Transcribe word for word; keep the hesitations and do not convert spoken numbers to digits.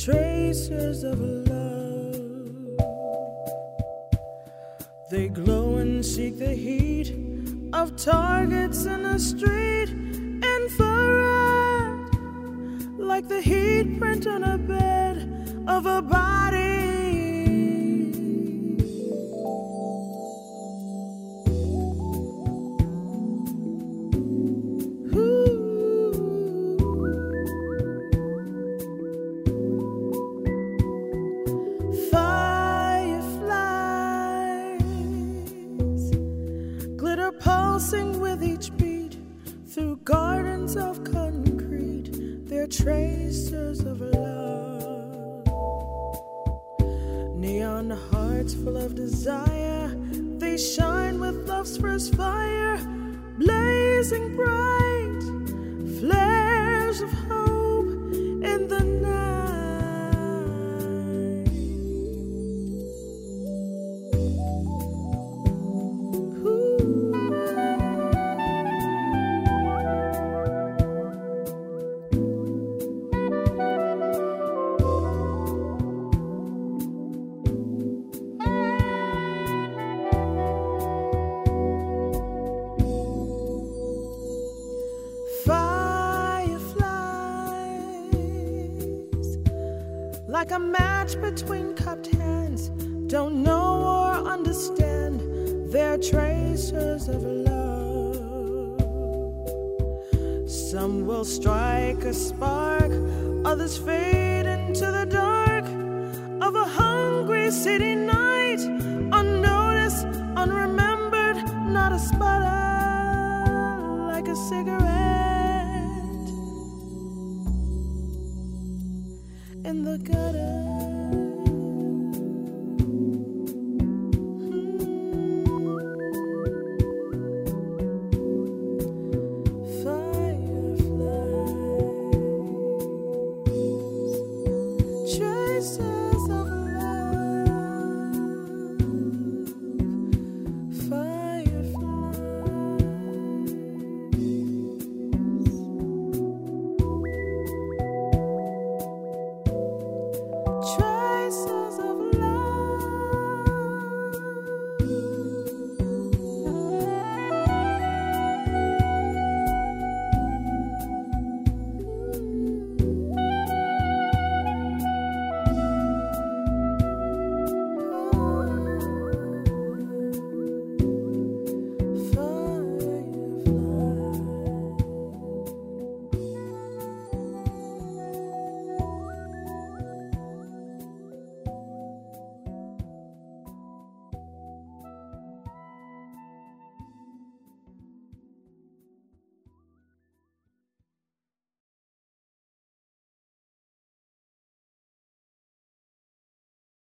tracers of love. They glow and seek the heat of targets in the street, infrared, like the heat print on a bed of a body. Pulsing with each beat through gardens of concrete, they're tracers of love. Neon hearts full of desire, they shine with love's first fire, blazing bright, flares of hope in the night. Like a match between cupped hands, don't know or understand, they're tracers of love. Some will strike a spark, others fade into the dark of a hungry city night, unnoticed, unremembered, not a sputter, like a cigarette in the gutter. Fireflies, traces of